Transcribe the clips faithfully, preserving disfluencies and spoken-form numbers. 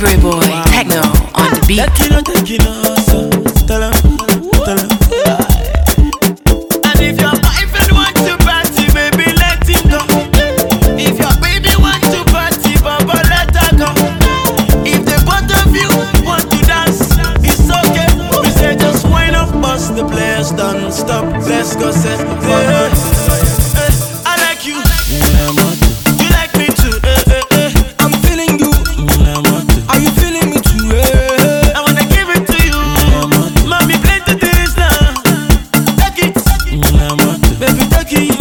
Delivery boy, wow. Techno on the beat. Tekino, tekino, so tell him, tell him. And if your boyfriend wants to party, baby, let him go. If your baby wants to party, baba, let her go. If the both of you want to dance, it's okay. We say just wind up, bust the place, don't stop. Let's go, set the I like you. You like me too. Eh, eh, eh. I'm feeling you. Are you feeling me too? Eh? I wanna give it to you. Mommy, play the things now. Take it. Baby, take it.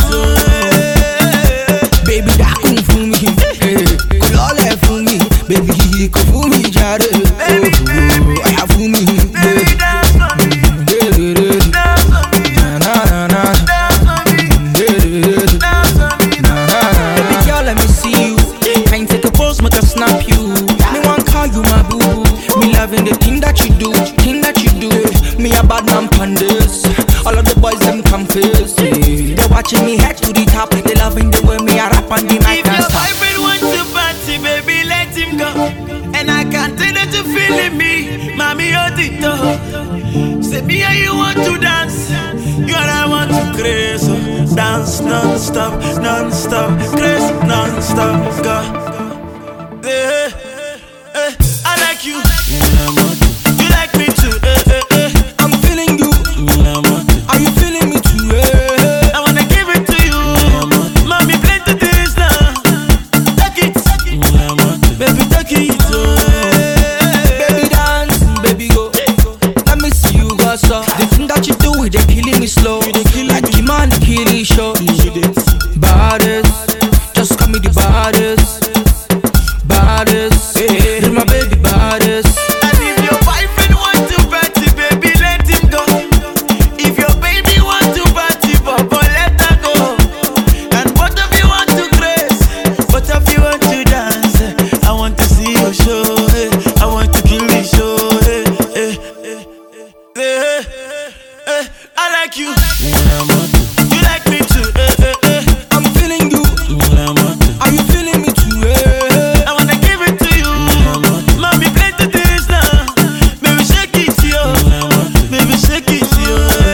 Baby, that kung fu me. Kolole fu me. Baby, kung fu me, jare. Oh, I have fu me. Baby, dance for me. Dance for me. Na na na. Dance for me. Dance for me. Baby girl, let me see you. Can't take a pose, make a snap you. Me want call you my boo boo. Me loving the thing that you do, thing that you do. Me a bad man pandas. All of the boys them confess. They watching me head to the top. They loving the way me a rap on the mic If and your stop. boyfriend wants to party, baby, let him go. And I can't tell that you feeling me, mommy, hold it up. Say me and you want to dance, you and I want to craze. So dance non-stop, non-stop, craze non-stop, go. Eh, eh, I like you. You like me too. Eh, eh, eh. I'm feeling you. Are you feeling me too? Eh? I wanna give it to you. Mommy, play the things now. Take it. Baby, take it. Baby dance, baby go. Let me see you go so. The thing that you do, they killing me slow. Like the man, the killing show. Baddest, just call me the baddest. Baddest, hey, my baby baddest. And if your boyfriend wants to party, baby, let him go. If your baby wants to party, papa, let her go. And both of you want to grace, both of you want to dance. I want to see your show. eh. I want to kill the show. eh, eh, eh, eh, eh, eh. I like you. You like me too. eh, eh, eh. I'm feeling you. Are you feeling me too? Eh? I wanna give it to you. Mommy, play the things now. Baby, shake it, yo. Baby, shake it, yo.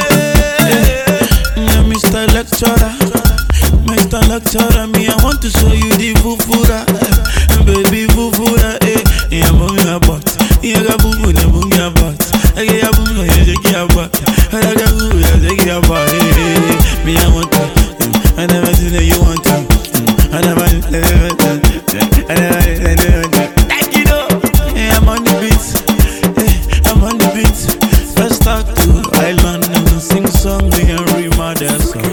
Yeah, Mister Lecturer, Mister Lecturer, me, I want to show you the fufura. Baby, fufura, eh. Yeah, move your butt. Yeah, got boo boo, yeah, move your butt. I got boo boo, yeah, shake your butt. I got boo boo, yeah, shake your butt. eh, eh, eh. Me, I want to. I never seen that you want to. I never, I never, I never, I never. Thank you, though. Hey, I'm on the beat. Hey, I'm on the beat. Let's talk to Island and sing song. We can remodel song.